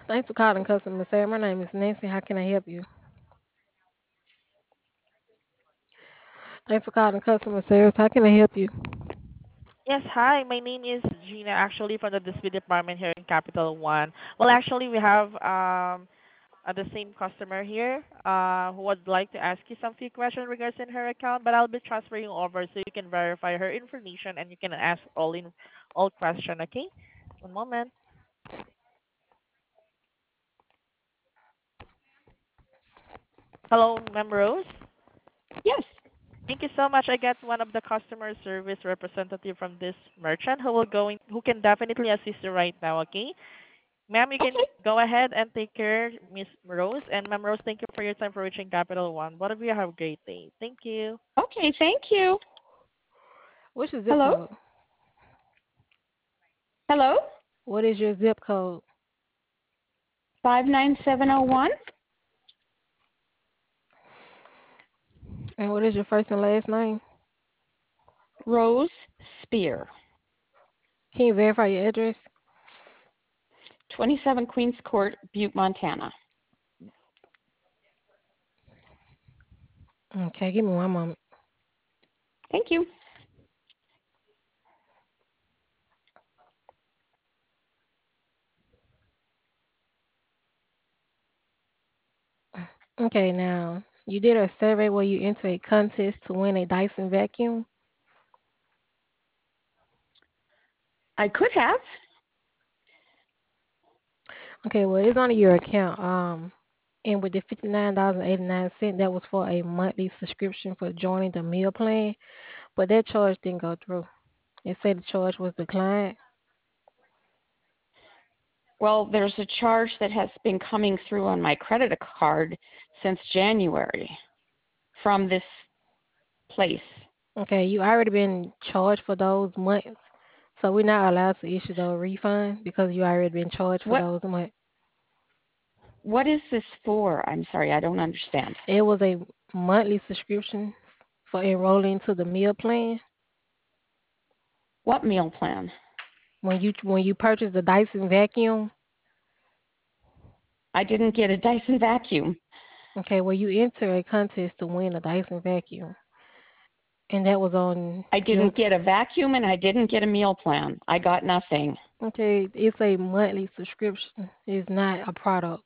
Thanks for calling customer service. My name is Nancy. How can I help you? Thanks for calling customer service. How can I help you? Yes, hi. My name is Gina, actually from the dispute department here in Capital One. Well, actually, we have the same customer here who would like to ask you some few questions regarding her account, but I'll be transferring over so you can verify her information and you can ask all question. Okay, one moment. Hello, Ma'am Rose. Yes. Thank you so much. I got one of the customer service representative from this merchant who can definitely assist you right now. Okay. Ma'am, you can Okay. go ahead and take care, Miss Rose. And Ma'am Rose, thank you for your time for reaching Capital One. Both of you have a great day. Thank you. Okay. Thank you. What's your zip Hello. code? Hello. What is your zip code? 59701. And what is your first and last name? Rose Spear. Can you verify your address? 27 Queens Court, Butte, Montana. Okay, give me one moment. Thank you. Okay, now you did a survey where you enter a contest to win a Dyson vacuum. I could have. Okay, well it's on your account. And with the $59.89, that was for a monthly subscription for joining the meal plan, but that charge didn't go through. It said the charge was declined. Well, there's a charge that has been coming through on my credit card since January from this place. Okay, you already been charged for those months, so we're not allowed to issue those refunds because you already been charged for What those months. what is this for? I'm sorry, I don't understand. It was a monthly subscription for enrolling to the meal plan. What meal plan? When you purchase the Dyson vacuum, I didn't get a Dyson vacuum. okay, well you enter a contest to win a Dyson vacuum, and that was on I June. didn't get a vacuum and I didn't get a meal plan. I got nothing. Okay, it's a monthly subscription. It's not a product.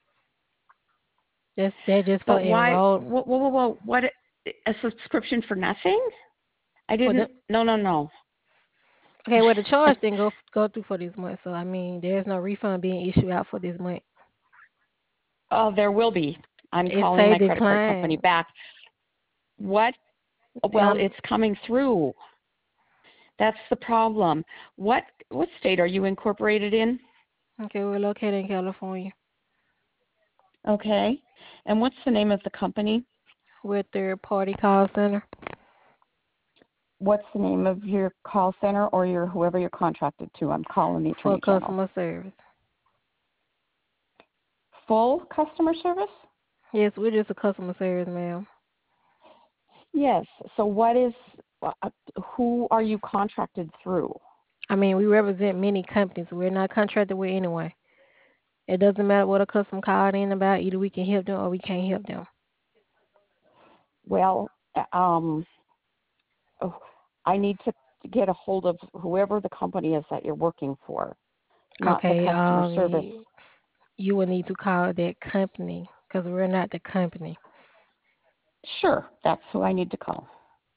That's just for But why? enroll. What? A subscription for nothing? I For the didn't. No, no, no. okay, well the charge didn't go through for this month, so I mean there's no refund being issued out for this month. Oh, there will be. I'm It calling say my credit card company decline. back. What? Well, Um, it's coming through. That's the problem. What state are you incorporated in? okay, we're located in California. Okay. And what's the name of the company? We're a third party call center What's the name of your call center or your whoever you're contracted to? I'm calling the for Attorney General. customer service. Full customer service? Yes, we're just a customer service, ma'am. Yes. So what is who are you contracted through? I mean, we represent many companies. We're not contracted with anyone. It doesn't matter what a customer called in about. Either we can help them or we can't help them. Well, um, oh, I need to get a hold of whoever the company is that you're working for, not the Okay, customer service. you will need to call that company because we're not the company. Sure, that's who I need to call.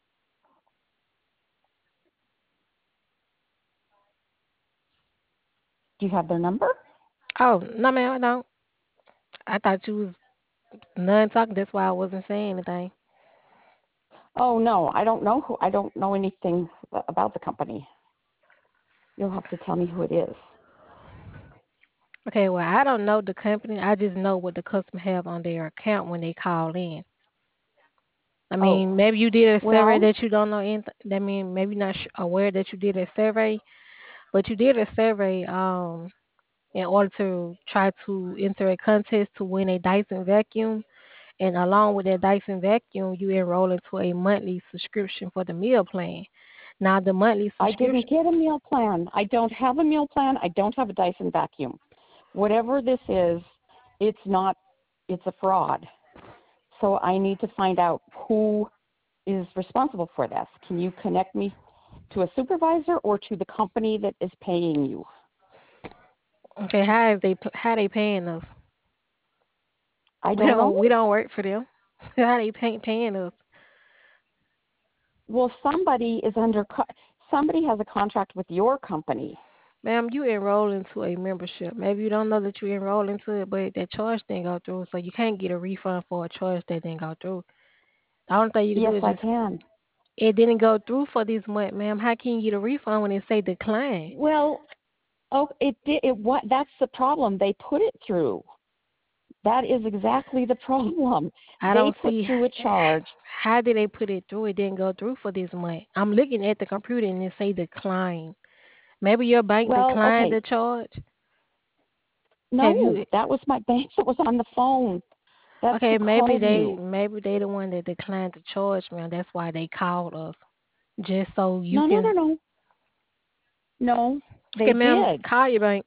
Do you have their number? Oh, no, ma'am, I don't. I thought you was none talking. That's why I wasn't saying anything. Oh no, I don't know who. I don't know anything about the company. You'll have to tell me who it is. Okay, well, I don't know the company. I just know what the customer have on their account when they call in. I Oh, mean, maybe you did a survey well, that you don't know anything. I mean, maybe not aware that you did a survey, but you did a survey in order to try to enter a contest to win a Dyson vacuum, and along with that Dyson vacuum, you enroll into a monthly subscription for the meal plan. Now, the monthly I subscription. didn't get a meal plan. I don't have a meal plan. I don't have a Dyson vacuum. Whatever this is, it's not, it's a fraud. So I need to find out who is responsible for this. Can you connect me to a supervisor or to the company that is paying you? Okay, how they paying us? I We don't know. don't work for them. How they paying us? Well, somebody has a contract with your company. Ma'am, you enroll into a membership. Maybe you don't know that you enroll into it, but that charge didn't go through, so you can't get a refund for a charge that didn't go through. The only thing you can do Yes, is I just can. it didn't go through for this month, ma'am. How can you get a refund when it say decline? Well, oh, it did. It what? That's the problem. They put it through. That is exactly the problem. I They don't put see through a charge. how did they put it through. It didn't go through for this month. I'm looking at the computer and it say decline. Maybe your bank Well, declined okay. the charge. Have No, you? that was my bank that was on the phone. That's Okay, who called you. maybe they the one that declined the charge, man. That's why they called us just so you No, no, no, can. no. No, Okay, they ma'am, did. call your bank.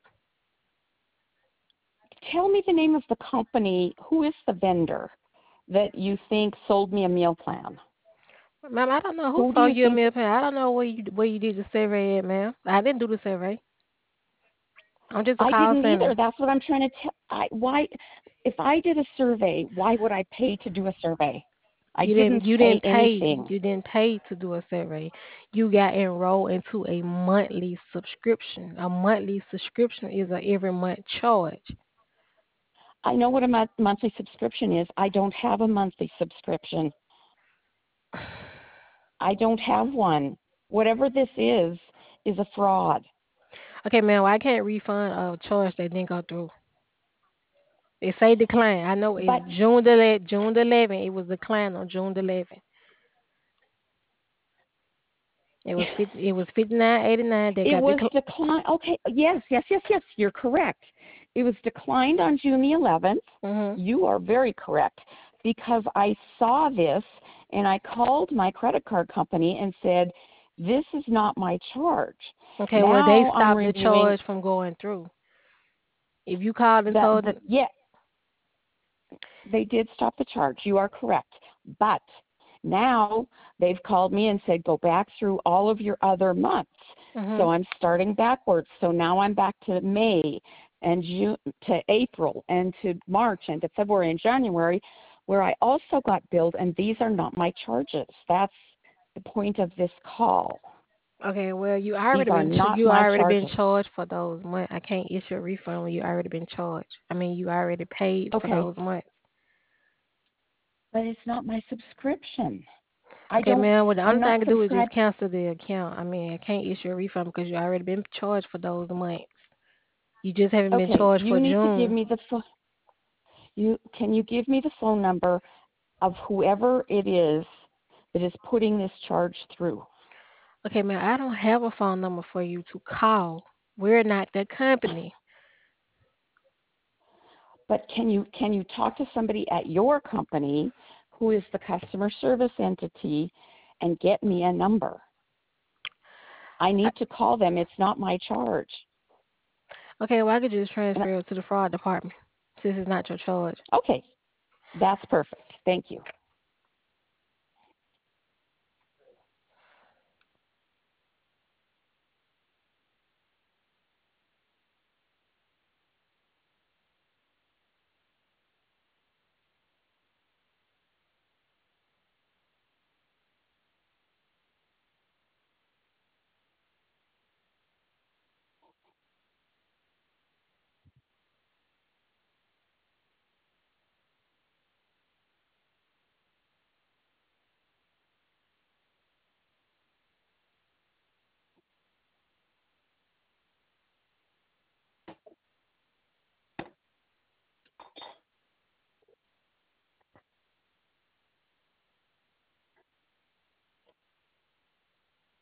Tell me the name of the company. Who is the vendor that you think sold me a meal plan? Ma'am, I don't know who Who do sold you you a think? meal plan. I don't know where you did the survey at, ma'am. I didn't do the survey. I'm just a I call didn't either. center. That's what I'm trying to tell. Why, if I did a survey, why would I pay to do a survey? I didn't pay anything. You didn't pay to do a survey. You got enrolled into a monthly subscription. A monthly subscription is a every month charge. I know what a monthly subscription is. I don't have a monthly subscription. I don't have one. Whatever this is a fraud. Okay, ma'am, I can't refund a charge that didn't go through. It say decline. I know it's But June the 11th. It was declined on June the 11th. It was 59.89. They it got was declined. declined. Okay, yes, yes, yes, yes. You're correct. It was declined on June the 11th. Mhm. You are very correct because I saw this and I called my credit card company and said, "This is not my charge." Okay, well they Now I'm stopped the reviewing charge from going through. If you called and that. told The them, yeah, they did stop the charge. You are correct, but now they've called me and said, "Go back through all of your other months." So mhm. I'm starting backwards. So now I'm back to May and June to April and to March and to February and January, where I also got billed, and these are not my charges. That's the point of this call. Okay, well These are not you my already been charges. charged for those months. I can't issue a refund when you already been charged. I mean, you already paid for Okay, those months. but it's not my subscription. I Okay, don't. man. Well, the I'm only thing not I can do is just subscribed. cancel the account. I mean, I can't issue a refund because you already been charged for those months. You just haven't been Okay, charged for you need to give June. me the you give me the phone number of whoever it is that is putting this charge through? Okay, man. I don't have a phone number for you to call. We're not the company. But can you talk to somebody at your company who is the customer service entity and get me a number? I I- need to call them. It's not my charge. Okay, well I could just And transfer it to the fraud department since it's not your charge. okay, that's perfect. Thank you.